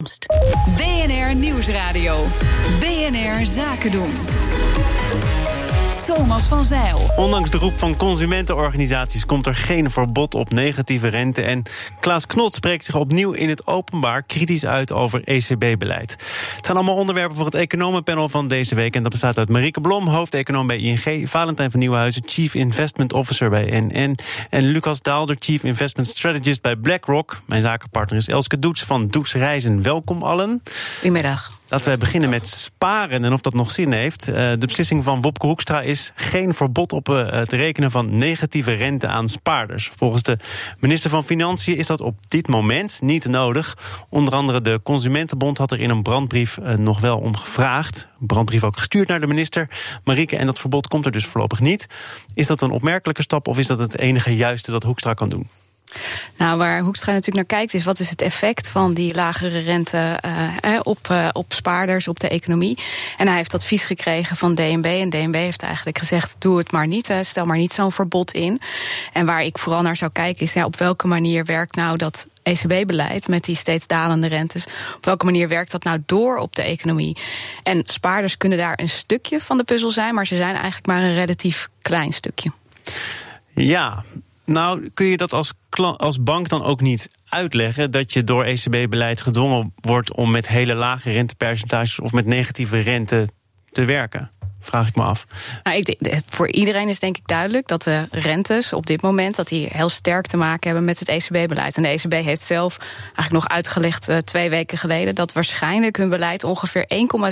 toekomst. BNR Nieuwsradio. BNR Zaken doen. Thomas van Zeil. Ondanks de roep van consumentenorganisaties komt er geen verbod op negatieve rente. En Klaas Knot spreekt zich opnieuw in het openbaar kritisch uit over ECB-beleid. Het zijn allemaal onderwerpen voor het economenpanel van deze week. En dat bestaat uit Marieke Blom, hoofdeconoom bij ING... Valentijn van Nieuwenhuizen, Chief Investment Officer bij NN... en Lucas Daalder, Chief Investment Strategist bij BlackRock. Mijn zakenpartner is Elske Doets van Doets Reizen. Welkom allen. Goedemiddag. Laten we beginnen met sparen en of dat nog zin heeft. De beslissing van Wopke Hoekstra is geen verbod op het rekenen van negatieve rente aan spaarders. Volgens de minister van Financiën is dat op dit moment niet nodig. Onder andere de Consumentenbond had er in een brandbrief nog wel om gevraagd. Een brandbrief ook gestuurd naar de minister. Marieke, en dat verbod komt er dus voorlopig niet. Is dat een opmerkelijke stap of is dat het enige juiste dat Hoekstra kan doen? Nou, waar Hoekstra natuurlijk naar kijkt is wat is het effect van die lagere rente op spaarders, op de economie. En hij heeft advies gekregen van DNB. En DNB heeft eigenlijk gezegd, doe het maar niet, stel maar niet zo'n verbod in. En waar ik vooral naar zou kijken is, op welke manier werkt nou dat ECB-beleid met die steeds dalende rentes, op welke manier werkt dat nou door op de economie? En spaarders kunnen daar een stukje van de puzzel zijn, maar ze zijn eigenlijk maar een relatief klein stukje. Ja. Nou, kun je dat als bank dan ook niet uitleggen dat je door ECB-beleid gedwongen wordt om met hele lage rentepercentages of met negatieve rente te werken? Vraag ik me af. Nou, voor iedereen is denk ik duidelijk dat de rentes op dit moment dat die heel sterk te maken hebben met het ECB-beleid. En de ECB heeft zelf eigenlijk nog uitgelegd 2 weken geleden dat waarschijnlijk hun beleid ongeveer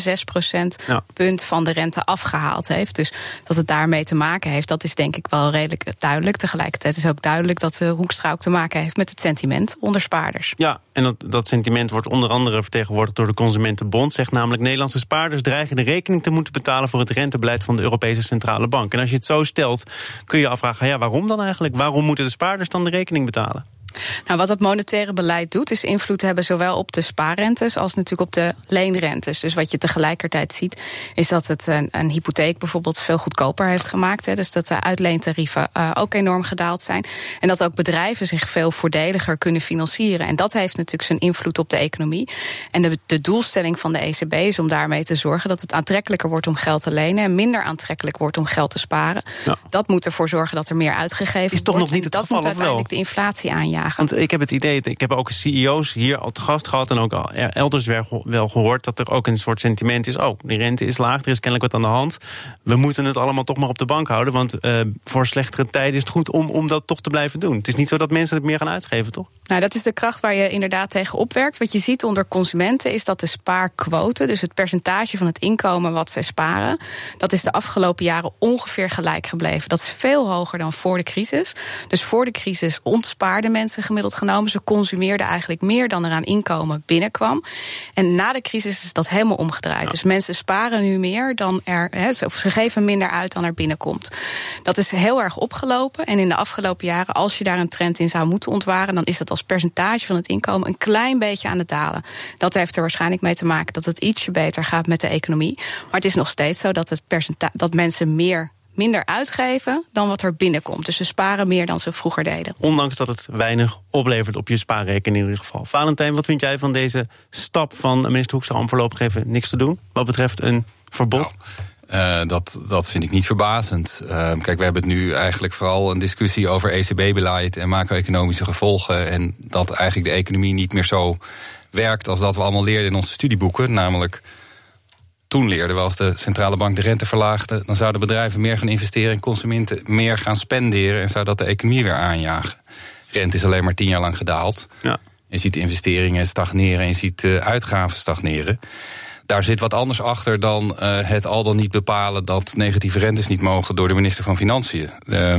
1,6% punt van de rente afgehaald heeft. Dus dat het daarmee te maken heeft, dat is denk ik wel redelijk duidelijk. Tegelijkertijd is ook duidelijk dat Hoekstra ook te maken heeft met het sentiment onder spaarders. Ja, en dat sentiment wordt onder andere vertegenwoordigd door de Consumentenbond. Zegt namelijk Nederlandse spaarders dreigen de rekening te moeten betalen voor het rentebeleid van de Europese Centrale Bank. En als je het zo stelt, kun je afvragen, waarom dan eigenlijk? Waarom moeten de spaarders dan de rekening betalen? Nou, wat het monetaire beleid doet, is invloed hebben zowel op de spaarrentes als natuurlijk op de leenrentes. Dus wat je tegelijkertijd ziet, is dat het een hypotheek bijvoorbeeld veel goedkoper heeft gemaakt. Dus dat de uitleentarieven ook enorm gedaald zijn. En dat ook bedrijven zich veel voordeliger kunnen financieren. En dat heeft natuurlijk zijn invloed op de economie. En de doelstelling van de ECB is om daarmee te zorgen dat het aantrekkelijker wordt om geld te lenen en minder aantrekkelijk wordt om geld te sparen. Ja. Dat moet ervoor zorgen dat er meer uitgegeven wordt. Is toch nog niet het geval, geval, dat moet uiteindelijk de inflatie aanjagen. Want ik heb het idee, ik heb ook CEO's hier al te gast gehad en ook al elders wel gehoord dat er ook een soort sentiment is. Die rente is laag, er is kennelijk wat aan de hand. We moeten het allemaal toch maar op de bank houden, want voor slechtere tijden is het goed om dat toch te blijven doen. Het is niet zo dat mensen het meer gaan uitgeven, toch? Nou, dat is de kracht waar je inderdaad tegen opwerkt. Wat je ziet onder consumenten is dat de spaarquote, dus het percentage van het inkomen wat zij sparen, dat is de afgelopen jaren ongeveer gelijk gebleven. Dat is veel hoger dan voor de crisis. Dus voor de crisis ontspaarden mensen gemiddeld genomen. Ze consumeerden eigenlijk meer dan er aan inkomen binnenkwam. En na de crisis is dat helemaal omgedraaid. Ja. Dus mensen sparen nu meer dan of ze geven minder uit dan er binnenkomt. Dat is heel erg opgelopen. En in de afgelopen jaren, als je daar een trend in zou moeten ontwaren, dan is dat als percentage van het inkomen een klein beetje aan het dalen. Dat heeft er waarschijnlijk mee te maken dat het ietsje beter gaat met de economie. Maar het is nog steeds zo dat dat mensen minder uitgeven dan wat er binnenkomt. Dus ze sparen meer dan ze vroeger deden. Ondanks dat het weinig oplevert op je spaarrekening in ieder geval. Valentijn, wat vind jij van deze stap van minister Hoekstra om voorlopig even niks te doen wat betreft een verbod? Dat vind ik niet verbazend. Kijk, we hebben het nu eigenlijk vooral een discussie over ECB-beleid en macro-economische gevolgen. En dat eigenlijk de economie niet meer zo werkt als dat we allemaal leerden in onze studieboeken. Namelijk, toen leerden we als de centrale bank de rente verlaagde, dan zouden bedrijven meer gaan investeren en consumenten meer gaan spenderen en zou dat de economie weer aanjagen. Rente is alleen maar 10 jaar lang gedaald. Ja. Je ziet investeringen stagneren en je ziet uitgaven stagneren. Daar zit wat anders achter dan het al dan niet bepalen dat negatieve rentes niet mogen door de minister van Financiën.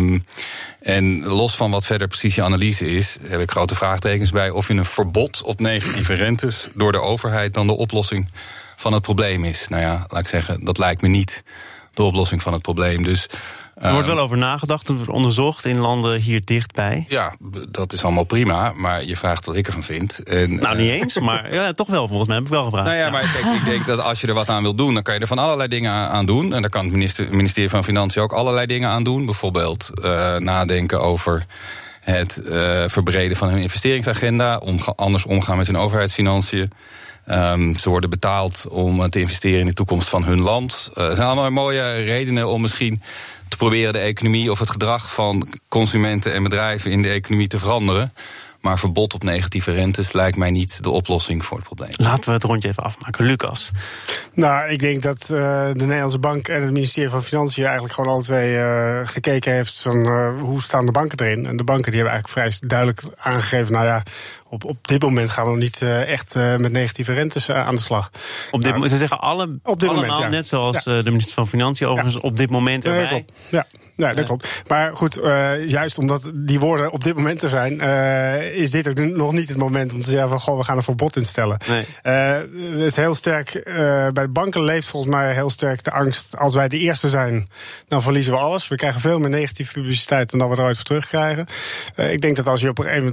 En los van wat verder precies je analyse is, heb ik grote vraagtekens bij of je een verbod op negatieve rentes door de overheid dan de oplossing van het probleem is. Nou ja, laat ik zeggen, dat lijkt me niet de oplossing van het probleem. Dus er wordt wel over nagedacht, het wordt onderzocht in landen hier dichtbij. Ja, dat is allemaal prima, maar je vraagt wat ik ervan vind. En, nou, niet eens, maar ja, toch wel, volgens mij heb ik wel gevraagd. Nou ja, maar kijk, ik denk dat als je er wat aan wil doen, dan kan je er van allerlei dingen aan doen. En daar kan het ministerie van Financiën ook allerlei dingen aan doen. Bijvoorbeeld nadenken over het verbreden van hun investeringsagenda, anders omgaan met hun overheidsfinanciën. Ze worden betaald om te investeren in de toekomst van hun land. Er zijn allemaal mooie redenen om misschien te proberen de economie of het gedrag van consumenten en bedrijven in de economie te veranderen. Maar verbod op negatieve rentes lijkt mij niet de oplossing voor het probleem. Laten we het rondje even afmaken. Lucas. Nou, ik denk dat de Nederlandse Bank en het ministerie van Financiën eigenlijk gewoon alle twee gekeken heeft van hoe staan de banken erin. En de banken die hebben eigenlijk vrij duidelijk aangegeven, nou ja, op dit moment gaan we nog niet echt met negatieve rentes aan de slag. Ze zeggen op dit moment, ja. Net zoals de minister van Financiën overigens op dit moment erbij. Ja, dat klopt. Maar goed, juist omdat die woorden op dit moment er zijn, is dit ook nog niet het moment om te zeggen van, goh, we gaan een verbod instellen. Nee. Het is heel sterk, bij de banken leeft volgens mij heel sterk de angst, als wij de eerste zijn, dan verliezen we alles. We krijgen veel meer negatieve publiciteit dan dat we er ooit voor terugkrijgen. Ik denk dat als je op een gegeven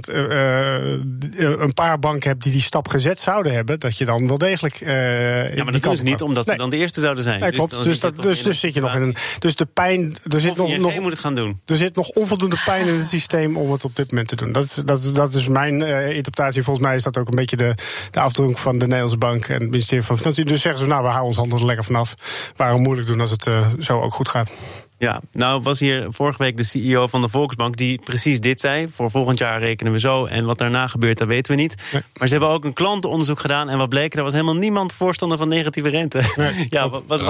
moment een paar banken hebt die stap gezet zouden hebben, dat je dan wel degelijk ja, maar dat doen ze niet, omdat ze dan de eerste zouden zijn. Nee, klopt. Dus zit je nog in een. Dus de pijn, er zit nog moet het gaan doen. Er zit nog onvoldoende pijn in het systeem om het op dit moment te doen. Dat is mijn interpretatie. Volgens mij is dat ook een beetje de afdruk van de Nederlandse Bank en het ministerie van Financiën. Dus zeggen ze, nou, we houden ons handen er lekker vanaf. Waarom moeilijk doen als het zo ook goed gaat? Ja, nou was hier vorige week de CEO van de Volksbank die precies dit zei. Voor volgend jaar rekenen we zo. En wat daarna gebeurt, dat weten we niet. Nee. Maar ze hebben ook een klantenonderzoek gedaan. En wat bleek, er was helemaal niemand voorstander van negatieve rente. Nee. Ja,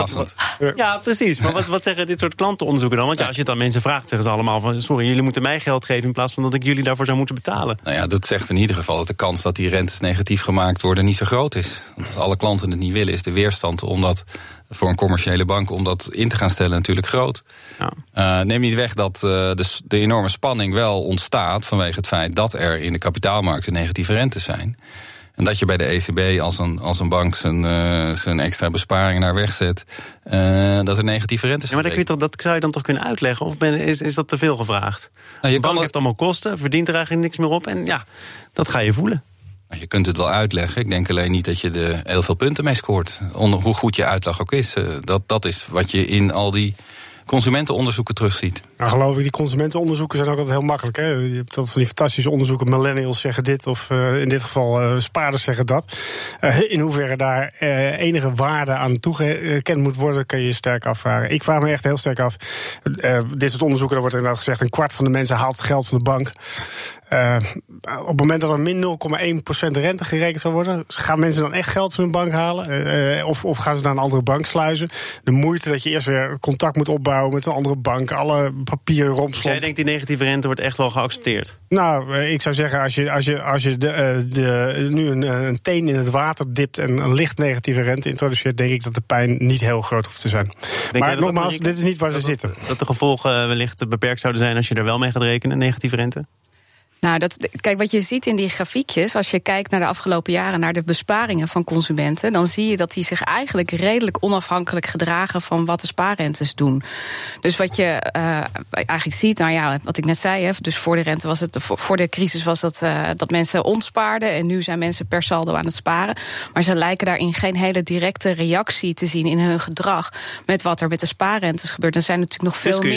ja, precies. Maar wat zeggen dit soort klantenonderzoeken dan? Want ja, als je het aan mensen vraagt, zeggen ze allemaal van, sorry, jullie moeten mij geld geven in plaats van dat ik jullie daarvoor zou moeten betalen. Nou ja, dat zegt in ieder geval dat de kans dat die rentes negatief gemaakt worden niet zo groot is. Want als alle klanten het niet willen, is de weerstand voor een commerciële bank om dat in te gaan stellen natuurlijk groot. Ja. Neem niet weg dat de enorme spanning wel ontstaat vanwege het feit dat er in de kapitaalmarkten negatieve rentes zijn. En dat je bij de ECB als een bank zijn extra besparingen naar wegzet, dat er negatieve rentes zijn. Ja, maar dat zou je dan toch kunnen uitleggen? Of is dat te veel gevraagd? Nou, de bank heeft allemaal kosten, verdient er eigenlijk niks meer op. En ja, dat ga je voelen. Je kunt het wel uitleggen. Ik denk alleen niet dat je er heel veel punten mee scoort. Hoe goed je uitleg ook is. Dat is wat je in al die consumentenonderzoeken terugziet. Nou, geloof ik, die consumentenonderzoeken zijn ook altijd heel makkelijk. Hè? Je hebt dat van die fantastische onderzoeken. Millennials zeggen dit, of in dit geval spaarders zeggen dat. In hoeverre daar enige waarde aan toegekend moet worden, kan je sterk afvragen. Ik vraag me echt heel sterk af. Dit soort onderzoeken, daar wordt inderdaad gezegd, een kwart van de mensen haalt geld van de bank. Op het moment dat er min 0,1% rente gerekend zou worden, gaan mensen dan echt geld van hun bank halen? Of gaan ze naar een andere bank sluizen? De moeite dat je eerst weer contact moet opbouwen met een andere bank, alle papieren rompslomp. Dus jij denkt die negatieve rente wordt echt wel geaccepteerd? Nou, ik zou zeggen, als je nu een teen in het water dipt en een licht negatieve rente introduceert, denk ik dat de pijn niet heel groot hoeft te zijn. Maar nogmaals, dit is niet waar ze zitten. Dat de gevolgen wellicht beperkt zouden zijn als je er wel mee gaat rekenen, negatieve rente? Nou, kijk, wat je ziet in die grafiekjes, als je kijkt naar de afgelopen jaren, naar de besparingen van consumenten, dan zie je dat die zich eigenlijk redelijk onafhankelijk gedragen van wat de spaarrentes doen. Dus wat je eigenlijk ziet, nou ja, wat ik net zei, dus voor de rente was het, voor de crisis was dat mensen ontspaarden en nu zijn mensen per saldo aan het sparen. Maar ze lijken daarin geen hele directe reactie te zien in hun gedrag met wat er met de spaarrentes gebeurt. Er zijn natuurlijk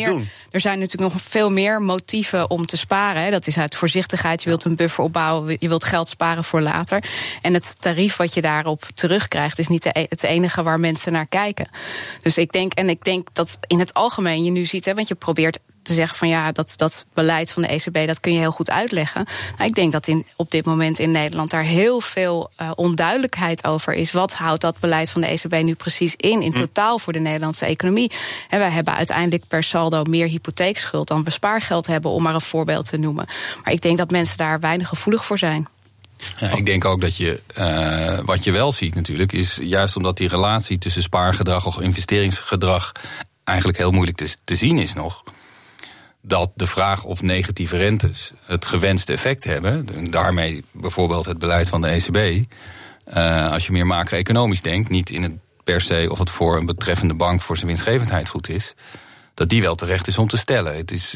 nog veel meer motieven om te sparen. Hè. Dat is uit voorzichtigheid, je wilt een buffer opbouwen, je wilt geld sparen voor later. En het tarief wat je daarop terugkrijgt is niet het enige waar mensen naar kijken. Dus ik denk dat in het algemeen je nu ziet, want je probeert te zeggen van ja, dat beleid van de ECB, dat kun je heel goed uitleggen. Nou, ik denk dat op dit moment in Nederland daar heel veel onduidelijkheid over is. Wat houdt dat beleid van de ECB nu precies in totaal voor de Nederlandse economie? En wij hebben uiteindelijk per saldo meer hypotheekschuld dan we spaargeld hebben, om maar een voorbeeld te noemen. Maar ik denk dat mensen daar weinig gevoelig voor zijn. Ja, ik denk ook dat wat je wel ziet natuurlijk, is juist omdat die relatie tussen spaargedrag of investeringsgedrag eigenlijk heel moeilijk te zien is nog, dat de vraag of negatieve rentes het gewenste effect hebben, en daarmee bijvoorbeeld het beleid van de ECB, als je meer macro-economisch denkt, niet in het per se of het voor een betreffende bank voor zijn winstgevendheid goed is, dat die wel terecht is om te stellen. Het is,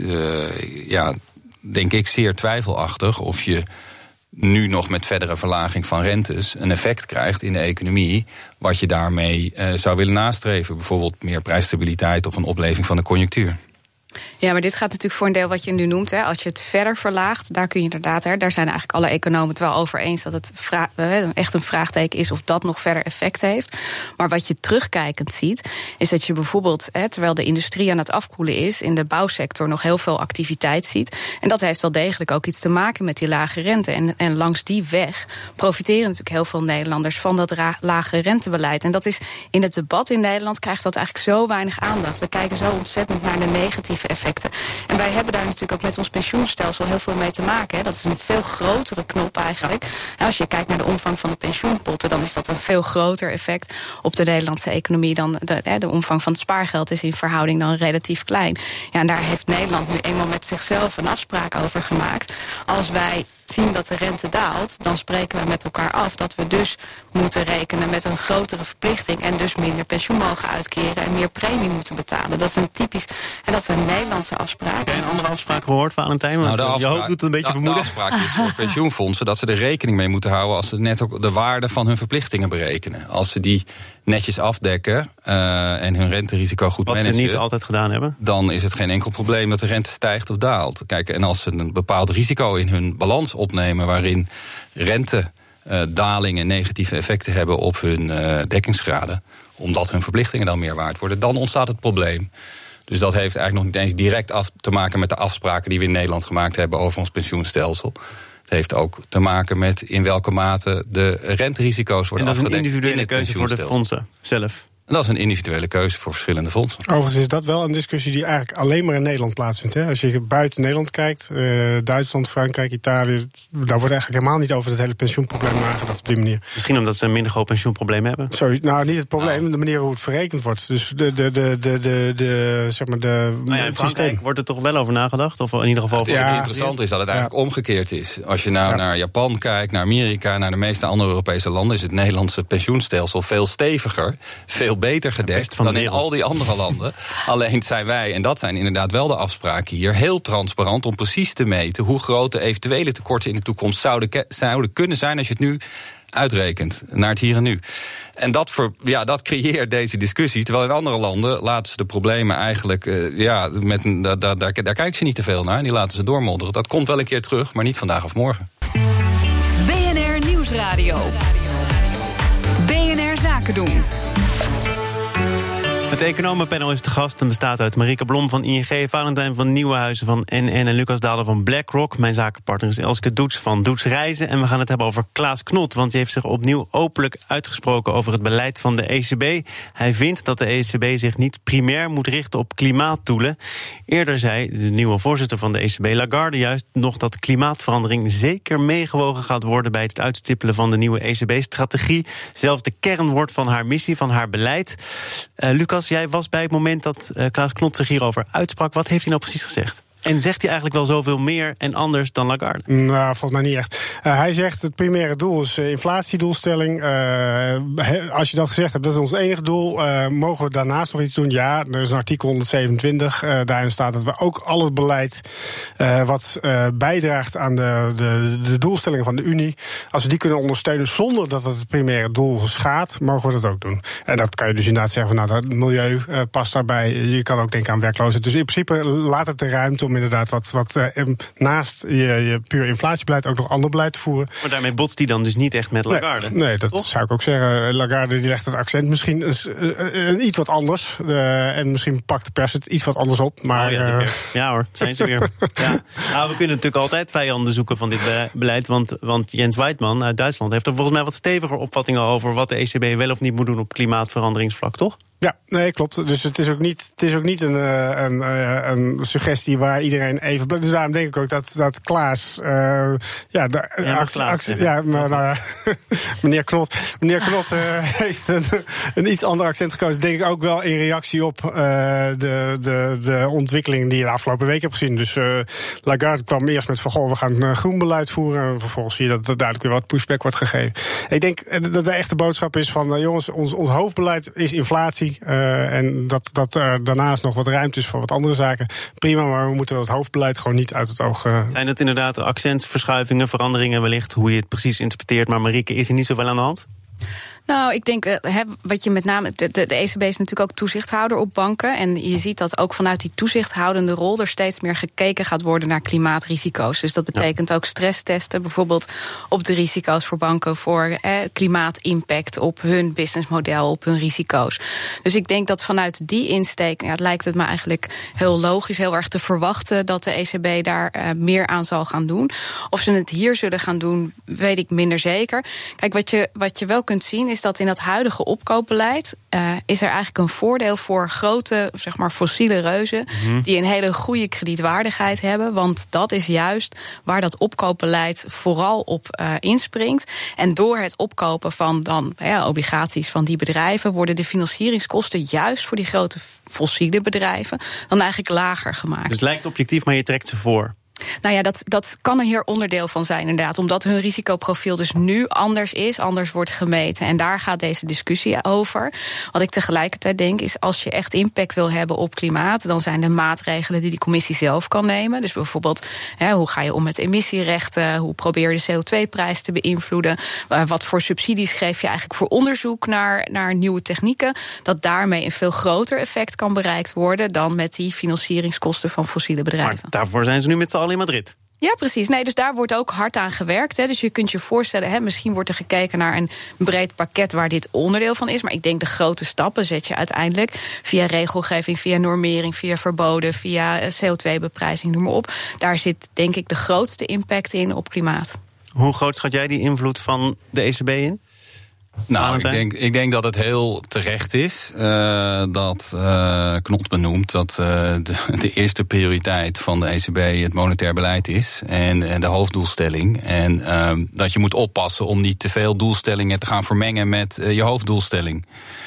denk ik, zeer twijfelachtig of je nu nog met verdere verlaging van rentes een effect krijgt in de economie wat je daarmee zou willen nastreven. Bijvoorbeeld meer prijsstabiliteit of een opleving van de conjunctuur. Ja, maar dit gaat natuurlijk voor een deel wat je nu noemt. Als je het verder verlaagt, daar kun je inderdaad... daar zijn eigenlijk alle economen het wel over eens... dat het echt een vraagteken is of dat nog verder effect heeft. Maar wat je terugkijkend ziet, is dat je bijvoorbeeld... terwijl de industrie aan het afkoelen is... in de bouwsector nog heel veel activiteit ziet. En dat heeft wel degelijk ook iets te maken met die lage rente. En langs die weg profiteren natuurlijk heel veel Nederlanders... van dat lage rentebeleid. En dat is in het debat in Nederland krijgt dat eigenlijk zo weinig aandacht. We kijken zo ontzettend naar de negatieve effecten. En wij hebben daar natuurlijk ook met ons pensioenstelsel heel veel mee te maken. Dat is een veel grotere knop eigenlijk. Als je kijkt naar de omvang van de pensioenpotten... dan is dat een veel groter effect op de Nederlandse economie... dan de omvang van het spaargeld is in verhouding dan relatief klein. Ja, en daar heeft Nederland nu eenmaal met zichzelf een afspraak over gemaakt. Als wij zien dat de rente daalt, dan spreken we met elkaar af dat we dus moeten rekenen met een grotere verplichting en dus minder pensioen mogen uitkeren en meer premie moeten betalen. Dat is een typisch, en dat is een Nederlandse afspraak. Heb jij een andere afspraak gehoord, Valentijn? Want je hoofd doet het een beetje vermoeden. De afspraak is voor pensioenfondsen dat ze er rekening mee moeten houden als ze net ook de waarde van hun verplichtingen berekenen. Als ze die netjes afdekken en hun renterisico goed managen. Wat ze niet altijd gedaan hebben. Dan is het geen enkel probleem dat de rente stijgt of daalt. Kijk, en als ze een bepaald risico in hun balans opnemen waarin rentedalingen negatieve effecten hebben op hun dekkingsgraden, omdat hun verplichtingen dan meer waard worden, dan ontstaat het probleem. Dus dat heeft eigenlijk nog niet eens direct te maken met de afspraken die we in Nederland gemaakt hebben over ons pensioenstelsel. Het heeft ook te maken met in welke mate de renterisico's worden afgedekt. En dat is een individuele keuze voor de fondsen zelf. En dat is een individuele keuze voor verschillende fondsen. Overigens is dat wel een discussie die eigenlijk alleen maar in Nederland plaatsvindt. Als je buiten Nederland kijkt, Duitsland, Frankrijk, Italië, daar wordt eigenlijk helemaal niet over het hele pensioenprobleem nagedacht op die manier. Misschien omdat ze een minder groot pensioenprobleem hebben? Sorry, nou niet het probleem, de manier hoe het verrekend wordt. Dus in Frankrijk wordt er toch wel over nagedacht? Of in ieder geval het interessante is dat het eigenlijk omgekeerd is. Als je nou naar Japan kijkt, naar Amerika, naar de meeste andere Europese landen, is het Nederlandse pensioenstelsel veel steviger, veel beter gedekt dan in al die andere landen. Alleen zijn wij, en dat zijn inderdaad wel de afspraken hier, heel transparant om precies te meten hoe groot de eventuele tekorten in de toekomst zouden kunnen zijn als je het nu uitrekent naar het hier en nu. En dat creëert deze discussie. Terwijl in andere landen laten ze de problemen eigenlijk daar kijken ze niet te veel naar en die laten ze doormodderen. Dat komt wel een keer terug, maar niet vandaag of morgen. BNR Nieuwsradio. BNR Zaken doen. Het economenpanel is te gast en bestaat uit Marieke Blom van ING, Valentijn van Nieuwenhuizen van NN en Lucas Dalen van BlackRock. Mijn zakenpartner is Elske Doets van Doets Reizen. En we gaan het hebben over Klaas Knot, want die heeft zich opnieuw openlijk uitgesproken over het beleid van de ECB. Hij vindt dat de ECB zich niet primair moet richten op klimaatdoelen. Eerder zei de nieuwe voorzitter van de ECB, Lagarde, juist nog dat klimaatverandering zeker meegewogen gaat worden bij het uitstippelen van de nieuwe ECB-strategie. Zelfs de kernwoord van haar missie, van haar beleid. Lucas, jij was bij het moment dat Klaas Knot zich hierover uitsprak. Wat heeft hij nou precies gezegd? En zegt hij eigenlijk wel zoveel meer en anders dan Lagarde? Nou, volgens mij niet echt. Hij zegt het primaire doel is inflatiedoelstelling. Als je dat gezegd hebt, dat is ons enige doel. Mogen we daarnaast nog iets doen? Ja, er is een artikel 127. Daarin staat dat we ook al het beleid wat bijdraagt aan de doelstellingen van de Unie, als we die kunnen ondersteunen zonder dat het primaire doel schaadt, mogen we dat ook doen. En dat kan je dus inderdaad zeggen van, nou, dat milieu past daarbij. Je kan ook denken aan werkloosheid. Dus in principe laat het de ruimte om inderdaad wat naast je puur inflatiebeleid ook nog ander beleid te voeren. Maar daarmee botst die dan dus niet echt met Lagarde? Nee, dat toch? Zou ik ook zeggen. Lagarde die legt het accent misschien iets wat anders. En misschien pakt de pers het iets wat anders op. Maar, ja hoor, zijn ze weer. Ja. Nou, we kunnen natuurlijk altijd vijanden zoeken van dit beleid. Want Jens Weidmann uit Duitsland heeft er volgens mij wat steviger opvattingen over wat de ECB wel of niet moet doen op klimaatveranderingsvlak, toch? Ja, nee, klopt. Dus het is ook niet een suggestie waar iedereen even. Dus daarom denk ik ook dat Klaas. Meneer Knot heeft een iets ander accent gekozen. Denk ik ook wel in reactie op de ontwikkeling die je de afgelopen week hebt gezien. Dus Lagarde kwam eerst met van, goh, we gaan groen beleid voeren. En vervolgens zie je dat er duidelijk weer wat pushback wordt gegeven. Ik denk dat de echte boodschap is van, jongens, ons hoofdbeleid is inflatie. En dat er daarnaast nog wat ruimte is voor wat andere zaken. Prima, maar we moeten dat hoofdbeleid gewoon niet uit het oog. Zijn het inderdaad accentverschuivingen, veranderingen wellicht, hoe je het precies interpreteert, maar Marieke, is er niet zoveel aan de hand? Nou, ik denk, wat je met name. De ECB is natuurlijk ook toezichthouder op banken. En je ziet dat ook vanuit die toezichthoudende rol er steeds meer gekeken gaat worden naar klimaatrisico's. Dus dat betekent ook stresstesten, bijvoorbeeld op de risico's voor banken, voor klimaatimpact op hun businessmodel, op hun risico's. Dus ik denk dat vanuit die insteek, het lijkt het me eigenlijk heel logisch, heel erg te verwachten dat de ECB daar meer aan zal gaan doen. Of ze het hier zullen gaan doen, weet ik minder zeker. Kijk, wat je wel kunt zien is dat in dat huidige opkoopbeleid is er eigenlijk een voordeel voor grote, zeg maar, fossiele reuzen die een hele goede kredietwaardigheid hebben. Want dat is juist waar dat opkoopbeleid vooral op inspringt. En door het opkopen van dan obligaties van die bedrijven worden de financieringskosten juist voor die grote fossiele bedrijven dan eigenlijk lager gemaakt. Dus het lijkt objectief, maar je trekt ze voor. Nou ja, dat kan er hier onderdeel van zijn, inderdaad. Omdat hun risicoprofiel dus nu anders wordt gemeten. En daar gaat deze discussie over. Wat ik tegelijkertijd denk is, als je echt impact wil hebben op klimaat, dan zijn er maatregelen die de commissie zelf kan nemen. Dus bijvoorbeeld, hoe ga je om met emissierechten? Hoe probeer je de CO2-prijs te beïnvloeden? Wat voor subsidies geef je eigenlijk voor onderzoek naar nieuwe technieken? Dat daarmee een veel groter effect kan bereikt worden dan met die financieringskosten van fossiele bedrijven. Maar daarvoor zijn ze nu met z'n allen in Madrid. Ja, precies. Nee, dus daar wordt ook hard aan gewerkt. Dus je kunt je voorstellen, misschien wordt er gekeken naar een breed pakket waar dit onderdeel van is. Maar ik denk de grote stappen zet je uiteindelijk via regelgeving, via normering, via verboden, via CO2-beprijzing, noem maar op. Daar zit denk ik de grootste impact in op klimaat. Hoe groot schat jij die invloed van de ECB in? Nou, ik denk dat het heel terecht is dat Knot benoemt dat de eerste prioriteit van de ECB het monetair beleid is en de hoofddoelstelling. En dat je moet oppassen om niet te veel doelstellingen te gaan vermengen met je hoofddoelstelling.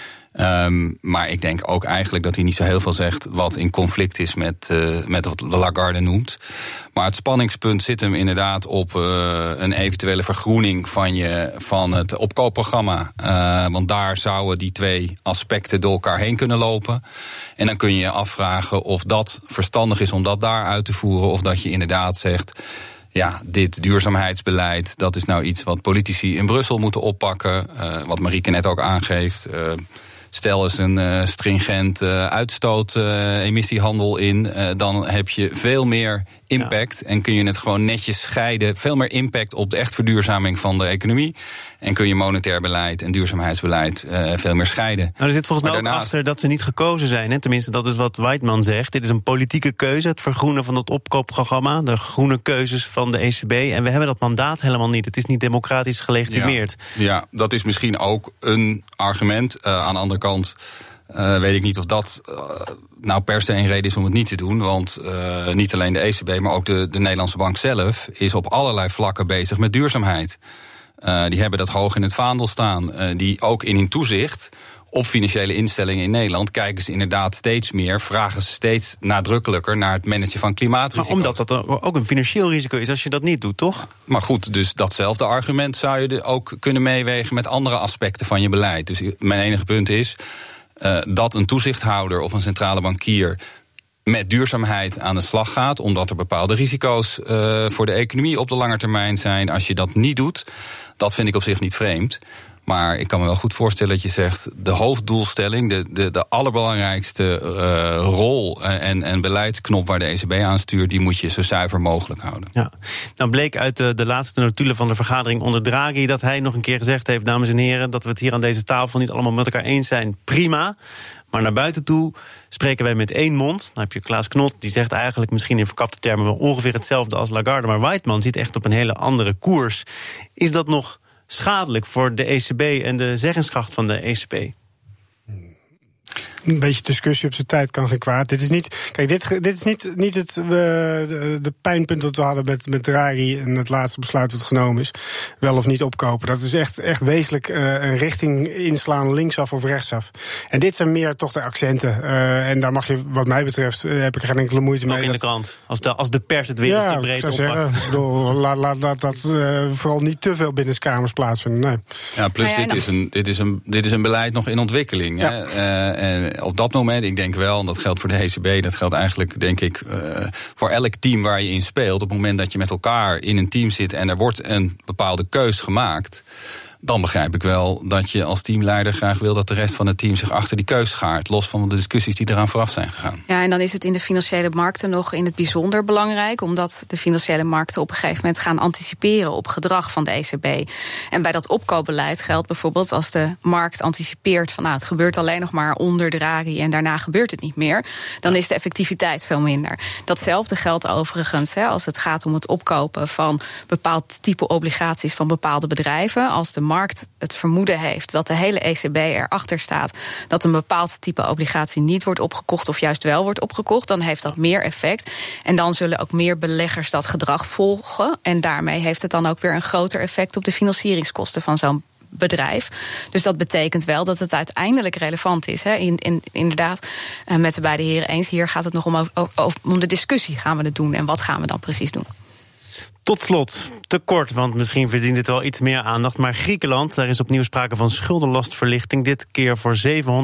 Maar ik denk ook eigenlijk dat hij niet zo heel veel zegt wat in conflict is met wat Lagarde noemt. Maar het spanningspunt zit hem inderdaad op een eventuele vergroening van het opkoopprogramma. Want daar zouden die twee aspecten door elkaar heen kunnen lopen. En dan kun je je afvragen of dat verstandig is om dat daar uit te voeren. Of dat je inderdaad zegt, ja, dit duurzaamheidsbeleid, dat is nou iets wat politici in Brussel moeten oppakken. Wat Marieke net ook aangeeft. Stel eens een stringent uitstoot-emissiehandel in, dan heb je veel meer impact en kun je het gewoon netjes scheiden. Veel meer impact op de echt verduurzaming van de economie. En kun je monetair beleid en duurzaamheidsbeleid veel meer scheiden. Nou, er zit volgens mij ook achter dat ze niet gekozen zijn. Hè? Tenminste, dat is wat Weidmann zegt. Dit is een politieke keuze, het vergroenen van het opkoopprogramma. De groene keuzes van de ECB. En we hebben dat mandaat helemaal niet. Het is niet democratisch gelegitimeerd. Ja, dat is misschien ook een argument. Aan de andere kant weet ik niet of dat nou per se een reden is om het niet te doen. Want niet alleen de ECB, maar ook de Nederlandse bank zelf is op allerlei vlakken bezig met duurzaamheid. Die hebben dat hoog in het vaandel staan. Die ook in hun toezicht op financiële instellingen in Nederland kijken ze inderdaad steeds meer, vragen ze steeds nadrukkelijker naar het managen van klimaatrisico's. Maar omdat dat ook een financieel risico is als je dat niet doet, toch? Maar goed, dus datzelfde argument zou je ook kunnen meewegen met andere aspecten van je beleid. Dus mijn enige punt is dat een toezichthouder of een centrale bankier met duurzaamheid aan de slag gaat, omdat er bepaalde risico's voor de economie op de lange termijn zijn. Als je dat niet doet, dat vind ik op zich niet vreemd. Maar ik kan me wel goed voorstellen dat je zegt, de hoofddoelstelling, de allerbelangrijkste rol en beleidsknop waar de ECB aan stuurt, die moet je zo zuiver mogelijk houden. Ja. Nou bleek uit de laatste notulen van de vergadering onder Draghi dat hij nog een keer gezegd heeft, dames en heren, dat we het hier aan deze tafel niet allemaal met elkaar eens zijn. Prima. Maar naar buiten toe spreken wij met één mond. Dan heb je Klaas Knot, die zegt eigenlijk misschien in verkapte termen wel ongeveer hetzelfde als Lagarde. Maar Weidmann zit echt op een hele andere koers. Is dat nog schadelijk voor de ECB en de zeggingskracht van de ECB? Een beetje discussie op zijn tijd kan geen kwaad. Dit is niet, kijk, dit is niet het de pijnpunt dat we hadden met Draghi en het laatste besluit dat genomen is. Wel of niet opkopen. Dat is echt wezenlijk een richting inslaan, linksaf of rechtsaf. En dit zijn meer toch de accenten. En daar mag je, wat mij betreft, heb ik geen enkele moeite mee. Ook in de krant. Als de pers het weer eens te breed oppakt. Ik bedoel, laat dat vooral niet te veel binnenskamers plaatsvinden. Nee. Ja, plus dit is een beleid nog in ontwikkeling. Ja. En op dat moment, ik denk wel, en dat geldt voor de ECB, dat geldt eigenlijk, denk ik, voor elk team waar je in speelt. Op het moment dat je met elkaar in een team zit en er wordt een bepaalde keus gemaakt, dan begrijp ik wel dat je als teamleider graag wil dat de rest van het team zich achter die keus schaart, los van de discussies die eraan vooraf zijn gegaan. Ja, en dan is het in de financiële markten nog in het bijzonder belangrijk, omdat de financiële markten op een gegeven moment gaan anticiperen op gedrag van de ECB. En bij dat opkoopbeleid geldt bijvoorbeeld als de markt anticipeert van het gebeurt alleen nog maar onder Draghi en daarna gebeurt het niet meer, dan is de effectiviteit veel minder. Datzelfde geldt overigens als het gaat om het opkopen van bepaald type obligaties van bepaalde bedrijven. Als de markt het vermoeden heeft dat de hele ECB erachter staat dat een bepaald type obligatie niet wordt opgekocht of juist wel wordt opgekocht, dan heeft dat meer effect. En dan zullen ook meer beleggers dat gedrag volgen. En daarmee heeft het dan ook weer een groter effect op de financieringskosten van zo'n bedrijf. Dus dat betekent wel dat het uiteindelijk relevant is. Inderdaad, met de beide heren eens. Hier gaat het nog om de discussie. Gaan we het doen en wat gaan we dan precies doen? Tot slot, te kort, want misschien verdient het wel iets meer aandacht. Maar Griekenland, daar is opnieuw sprake van schuldenlastverlichting. Dit keer voor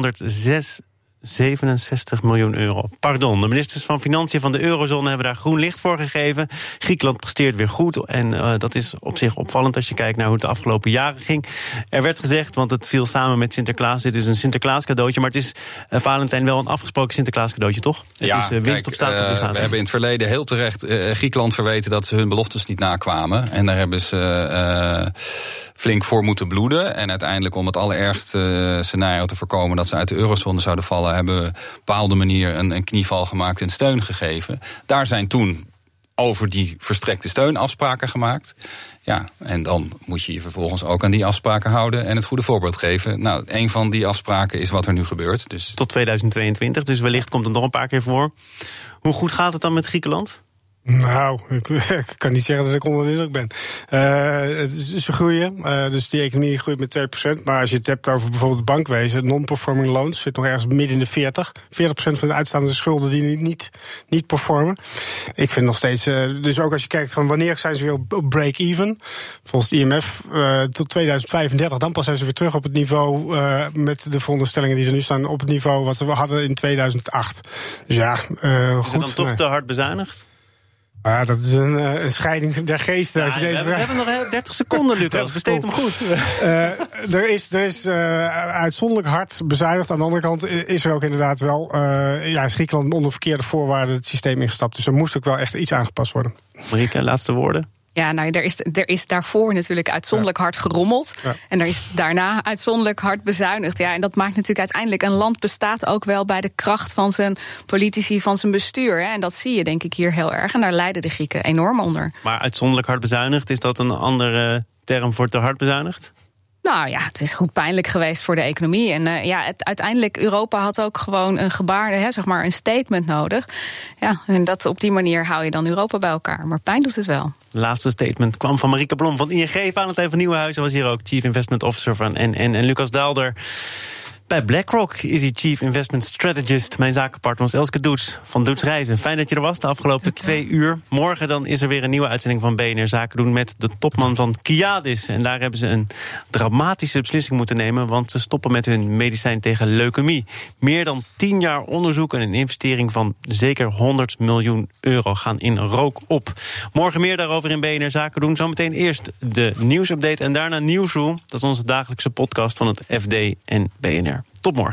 767 miljoen euro. Pardon, de ministers van Financiën van de eurozone hebben daar groen licht voor gegeven. Griekenland presteert weer goed en dat is op zich opvallend als je kijkt naar hoe het de afgelopen jaren ging. Er werd gezegd, want het viel samen met Sinterklaas, dit is een Sinterklaas cadeautje, maar het is, Valentijn, wel een afgesproken Sinterklaas cadeautje, toch? Ja, het is winst op staatsobligaties. We hebben in het verleden heel terecht Griekenland verweten dat ze hun beloftes niet nakwamen. En daar hebben ze flink voor moeten bloeden. En uiteindelijk, om het allerergste scenario te voorkomen dat ze uit de eurozone zouden vallen, hebben we op een bepaalde manier een knieval gemaakt en steun gegeven. Daar zijn toen over die verstrekte steun afspraken gemaakt. Ja, en dan moet je je vervolgens ook aan die afspraken houden en het goede voorbeeld geven. Nou, een van die afspraken is wat er nu gebeurt. Dus tot 2022, dus wellicht komt het nog een paar keer voor. Hoe goed gaat het dan met Griekenland? Nou, ik kan niet zeggen dat ik onder de indruk ben. Ze groeien, dus die economie groeit met 2%. Maar als je het hebt over bijvoorbeeld het bankwezen, non-performing loans zit nog ergens midden in de 40. 40% van de uitstaande schulden die niet performen. Ik vind nog steeds, dus ook als je kijkt van wanneer zijn ze weer op break-even. Volgens het IMF tot 2035, dan pas zijn ze weer terug op het niveau met de veronderstellingen die ze nu staan op het niveau wat we hadden in 2008. Dus ja, goed. Is het dan toch te hard bezuinigd? Ja, dat is een scheiding der geesten. Ja, als je deze we hebben nog 30 seconden, Lucas. Besteed hem goed. Er is uitzonderlijk hard bezuinigd. Aan de andere kant is er ook inderdaad wel is Griekenland onder verkeerde voorwaarden het systeem ingestapt. Dus er moest ook wel echt iets aangepast worden. Marieke, laatste woorden. Ja, nou, er is daarvoor natuurlijk uitzonderlijk hard gerommeld. Ja. En er is daarna uitzonderlijk hard bezuinigd. Ja, en dat maakt natuurlijk uiteindelijk, een land bestaat ook wel bij de kracht van zijn politici, van zijn bestuur. Hè. En dat zie je denk ik hier heel erg. En daar lijden de Grieken enorm onder. Maar uitzonderlijk hard bezuinigd, is dat een andere term voor te hard bezuinigd? Nou ja, het is goed pijnlijk geweest voor de economie. En uiteindelijk, Europa had ook gewoon een gebaar, zeg maar een statement nodig. Ja, en dat op die manier hou je dan Europa bij elkaar. Maar pijn doet het wel. Het laatste statement kwam van Marieke Blom van ING. Valentijn van Nieuwenhuizen was hier ook Chief Investment Officer van en Lucas Daalder. Bij BlackRock is hij Chief Investment Strategist. Mijn zakenpartner was Elske Doets van Doets Reizen. Fijn dat je er was de afgelopen 2 uur. Morgen dan is er weer een nieuwe uitzending van BNR Zaken doen met de topman van Kiadis. En daar hebben ze een dramatische beslissing moeten nemen, want ze stoppen met hun medicijn tegen leukemie. Meer dan 10 jaar onderzoek en een investering van zeker 100 miljoen euro gaan in rook op. Morgen meer daarover in BNR Zaken doen. Zometeen eerst de nieuwsupdate en daarna Nieuwsroom. Dat is onze dagelijkse podcast van het FD en BNR. Tot morgen.